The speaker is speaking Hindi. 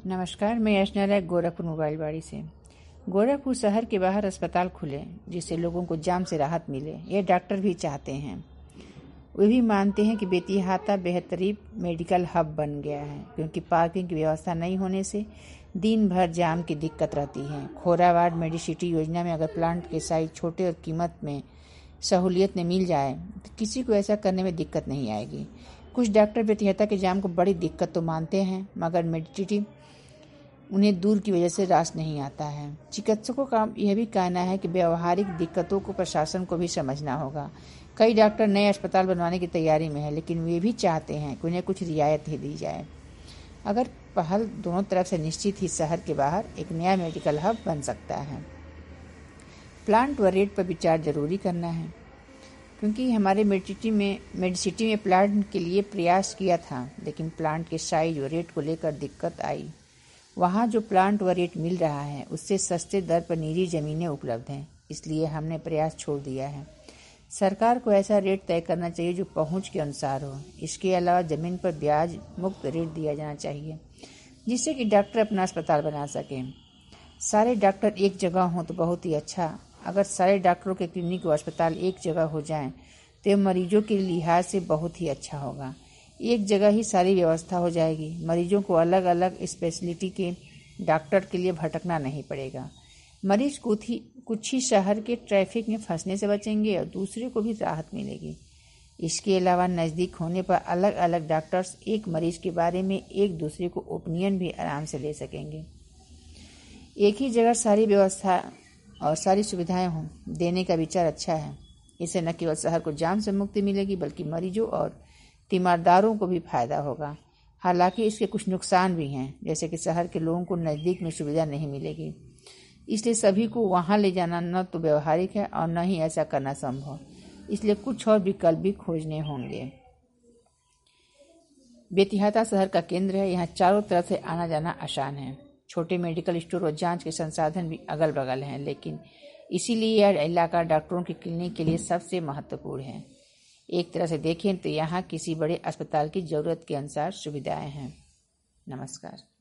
नमस्कार, मैं यश नारायण गोरखपुर मोबाइलवाड़ी से। गोरखपुर शहर के बाहर अस्पताल खुले जिससे लोगों को जाम से राहत मिले, ये डॉक्टर भी चाहते हैं। वे भी मानते हैं कि बेतिहाता बेहतरीन मेडिकल हब बन गया है, क्योंकि पार्किंग की व्यवस्था नहीं होने से दिन भर जाम की दिक्कत रहती है। खोरावाड़ मेडिसिटी योजना में अगर प्लांट के साइज छोटे और कीमत में सहूलियत में मिल जाए तो किसी को ऐसा करने में दिक्कत नहीं आएगी। कुछ डॉक्टर बेतिहाता के जाम को बड़ी दिक्कत तो मानते हैं, मगर मेडिसिटी उन्हें दूर की वजह से रास नहीं आता है। चिकित्सकों का यह भी कहना है कि व्यवहारिक दिक्कतों को प्रशासन को भी समझना होगा। कई डॉक्टर नए अस्पताल बनवाने की तैयारी में है, लेकिन वे भी चाहते हैं कि उन्हें कुछ रियायत ही दी जाए। अगर पहल दोनों तरफ से निश्चित ही शहर के बाहर एक नया मेडिकल हब बन सकता है। प्लांट व रेट पर विचार जरूरी करना है, क्योंकि हमारे मेडिसिटी में प्लांट के लिए प्रयास किया था, लेकिन प्लांट के साइज और रेट को लेकर दिक्कत आई। वहाँ जो प्लांट व रेट मिल रहा है उससे सस्ते दर पर निजी जमीनें उपलब्ध हैं, इसलिए हमने प्रयास छोड़ दिया है। सरकार को ऐसा रेट तय करना चाहिए जो पहुंच के अनुसार हो। इसके अलावा जमीन पर ब्याज मुक्त रेट दिया जाना चाहिए, जिससे कि डॉक्टर अपना अस्पताल बना सकें। सारे डॉक्टर एक जगह हों तो बहुत ही अच्छा। अगर सारे डॉक्टरों के क्लिनिक व अस्पताल एक जगह हो जाएं तो यह मरीजों के लिहाज से बहुत ही अच्छा होगा। एक जगह ही सारी व्यवस्था हो जाएगी। मरीजों को अलग अलग स्पेशलिटी के डॉक्टर के लिए भटकना नहीं पड़ेगा। मरीज कुछ ही शहर के ट्रैफिक में फंसने से बचेंगे और दूसरे को भी राहत मिलेगी। इसके अलावा नज़दीक होने पर अलग अलग डॉक्टर्स एक मरीज के बारे में एक दूसरे को ओपिनियन भी आराम से ले सकेंगे। एक ही जगह सारी व्यवस्था और सारी सुविधाएं हों देने का विचार अच्छा है। इससे न केवल शहर को जाम से मुक्ति मिलेगी, बल्कि मरीजों और तीमारदारों को भी फायदा होगा। हालांकि इसके कुछ नुकसान भी हैं, जैसे कि शहर के लोगों को नज़दीक में सुविधा नहीं मिलेगी, इसलिए सभी को वहां ले जाना न तो व्यवहारिक है और न ही ऐसा करना संभव। इसलिए कुछ और विकल्प भी खोजने होंगे। बेतिहाता शहर का केंद्र है, यहाँ चारों तरफ से आना जाना आसान है। छोटे मेडिकल स्टोर और जांच के संसाधन भी अगल बगल हैं, लेकिन इसीलिए यह इलाका डॉक्टरों की क्लिनिक के लिए सबसे महत्वपूर्ण है। एक तरह से देखें तो यहाँ किसी बड़े अस्पताल की जरूरत के अनुसार सुविधाएं हैं। नमस्कार।